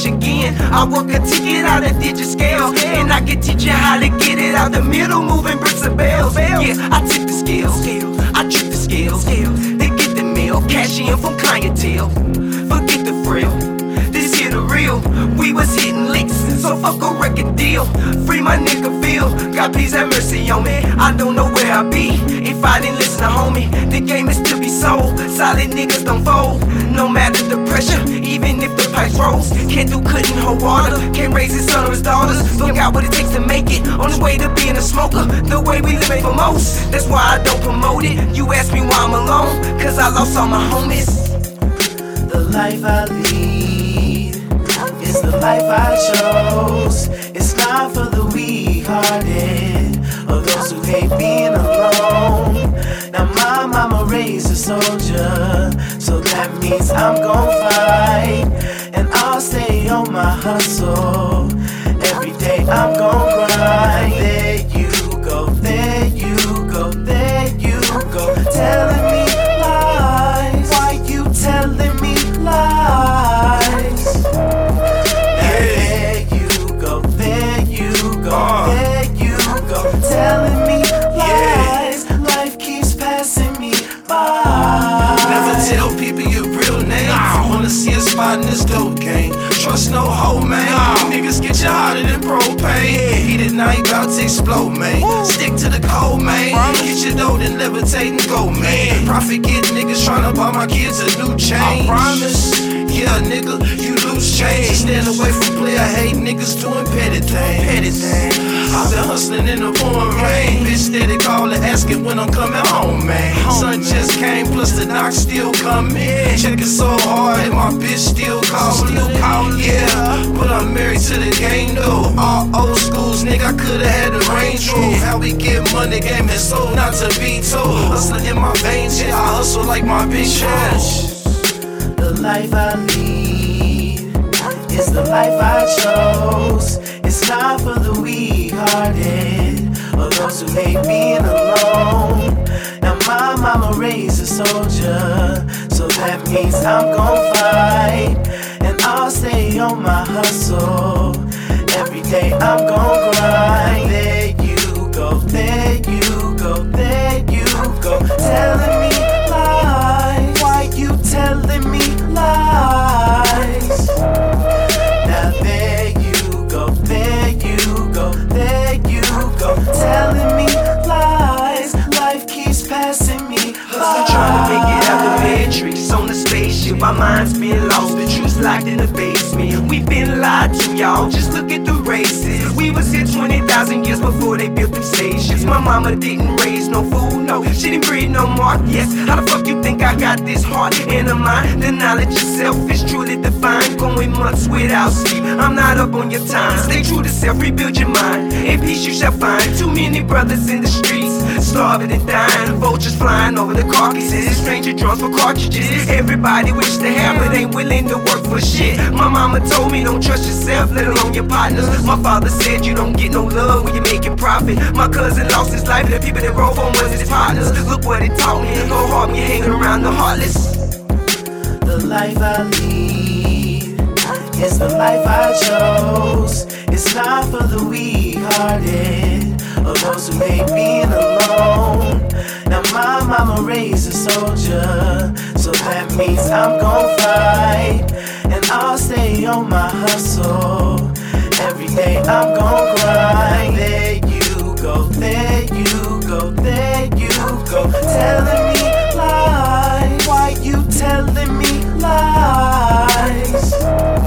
cash again. I work a ticket out of digit scale, and I can teach you how to get it out the middle, moving bricks and bells. Yeah, I tip the scales, I trip the scales. They get the mail, cash in from clientele. Forget the frill, this here the real. We was hitting licks, so fuck a record deal. Free my nigga Bill, God please have mercy on me. I don't know where I'd be if I didn't listen to homie. The game is to be sold, solid niggas don't fold. No matter the pressure, even if the price rolls. Can't do couldn't hold water, can't raise his son or his daughters. Look out what it takes to make it, on the way to being a smoker. The way we live it for most, that's why I don't promote it. You ask me why I'm alone, cause I lost all my homies. The life I lead is the life I chose. It's not for the weak-hearted or those who hate being alone. Now my mama raised a soldier, so that means I'm gon' fight, and I'll stay on my hustle. Every day I'm gon' grind. There you go, there you go, there you go, telling me lies. Why you telling me lies? There you go, there you go, there you go, telling me lies. Life keeps passing me by. Never tell people your real name. I wanna see a spot in this dope game. Trust no hoe, man. Niggas get you hotter than propane. Heat at night, bout to explode, man. Stick to the code, man. Get your dough, then levitate and go, man. Profit get niggas tryna buy my kids a new chain. I promise, yeah, nigga, you lose change. Stand away from player hate, niggas doing petty things. I've been hustling in the pouring rain. Bitch steady calling, asking when I'm coming home, man. Sun just came, plus the knock still coming. Checking so hard, and my bitch still calling. Yeah, but I'm married to the game, though. All old schools, nigga, I could've had the Range Rover. How we get money, game is so not to be told. Hustling in my veins, yeah, I hustle like my big cash. The life I lead is the life I chose. It's not for the weak-hearted or those who hate being alone. Now my mama raised a soldier, so that means I'm gon' fight, and I'll stay on my hustle. Every day I'm gon' grind. There you go, there you go, there you go, telling me lies. Why you telling me lies? Now there you go, there you go, there you go, telling me lies. Life keeps passing me by. Trying to make it out the matrix on the spaceship. Our minds been lost, the truth's locked in the basement. We've been lied to, y'all. Just look at the races. We was here 20,000 years before they built them stations. My mama didn't raise no fool, no. She didn't breed no mark, yes. How the fuck you think I got this heart in a mind? The knowledge of self is truly defined. Going months without sleep, I'm not up on your time. Stay true to self, rebuild your mind. In peace you shall find. Too many brothers in the streets, starving and dying. Vultures flying over the carcasses. Stranger drums for cartridges. Everybody wish to have, but ain't willing to work for shit. My mama told me don't trust yourself, let alone your partners. My father said you don't get no love when you making profit. My cousin lost his life, the people that rode on was his partners. Look what it taught me, go hard when you hanging around the heartless. The life I lead is the life I chose. It's not for the weak-hearted or those who hate being alone. Now my mama raised a soldier, so that means I'm gon' fight, and I'll stay on my hustle. Every day I'm gon' grind. There you go, there you go, there you go, telling me lies. Why you telling me lies?